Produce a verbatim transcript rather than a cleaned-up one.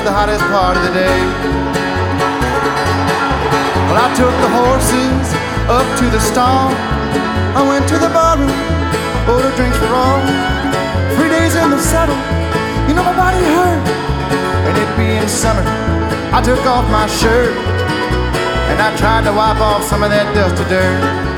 the hottest part of the day. Well, I took the horses up to the stall. I went to the barroom, ordered drinks for all. Three days in the saddle, you know my body hurt. And it being summer, I took off my shirt and I tried to wipe off some of that dust of dirt.